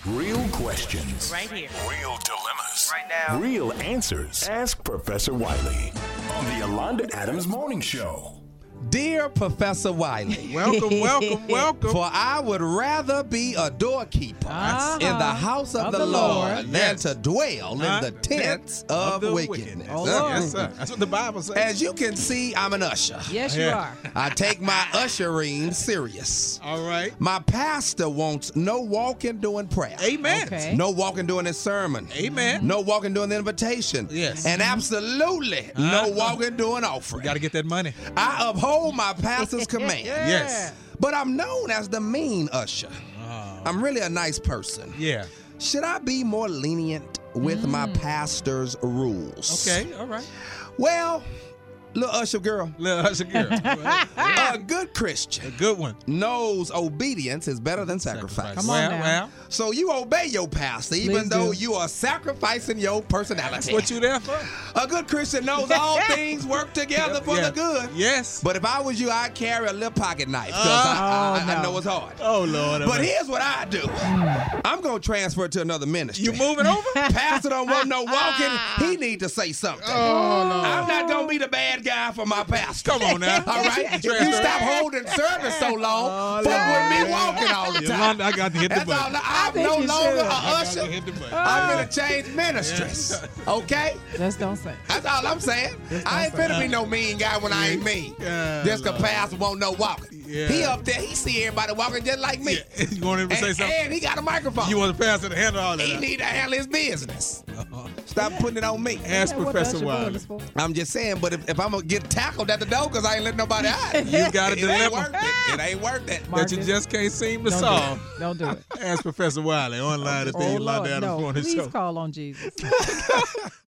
Real questions. Right here. Real dilemmas. Right now. Real answers. Ask Professor Wiley on the Yolanda Adams Morning Show. Dear Professor Wiley, Welcome. for I would rather be a doorkeeper in the house of the Lord than to dwell in the tents of wickedness. Yes, sir. That's what the Bible says. As you can see, I'm an usher. Yes, you are. I take my ushering serious. All right. My pastor wants no walking during prayer. Amen. Okay. No walking during his sermon. Amen. No walking during the invitation. Yes. And absolutely no walking during offering. You got to get that money. I uphold my pastor's command. Yes. But I'm known as the mean usher. I'm really a nice person. Yeah. Should I be more lenient with my pastor's rules? Okay. All right. Well, little usher girl, Little usher girl. a good Christian A good one. knows obedience is better than sacrifice. Come on now. Well, So you obey your pastor even Please though do. you are sacrificing your personality. that's what you there for. A good Christian knows all things work together for the good. Yes. But if I was you, I'd carry a little pocket knife because I no. know it's hard. Oh, Lord. But here's what I do. I'm going to transfer to another ministry. You moving over? Pastor don't want no walking. He need to say something. I'm not going to be the bad guy for my pastor. Come on now. All right? If you stop holding service so long, fuck with me walking all the time. Yolanda, I got to hit the That's button. all. I'm think no you longer should. a I got usher. to hit the button. I'm going to change ministries. Okay? Just don't say. That's all I'm saying. I ain't finna be no mean guy when I ain't mean. Just cause pastor won't know walking. Yeah. He up there, he see everybody walking just like me. Yeah. You want him to say And, something? and he got a microphone. You want the pastor to handle all that? He need to handle his business. Stop putting it on me. Ask What Professor usher boy Wiley. is for? I'm just saying, but if I'm gonna get tackled at the door because I ain't letting nobody out, You got a it ain't dilemma worth it. It ain't worth it. Mark that you it. just can't seem to Don't solve. do it. Don't do it. Ask Professor Wiley online at the Oh, Yolanda Lord, Adams no. Morning Please Show. call on Jesus.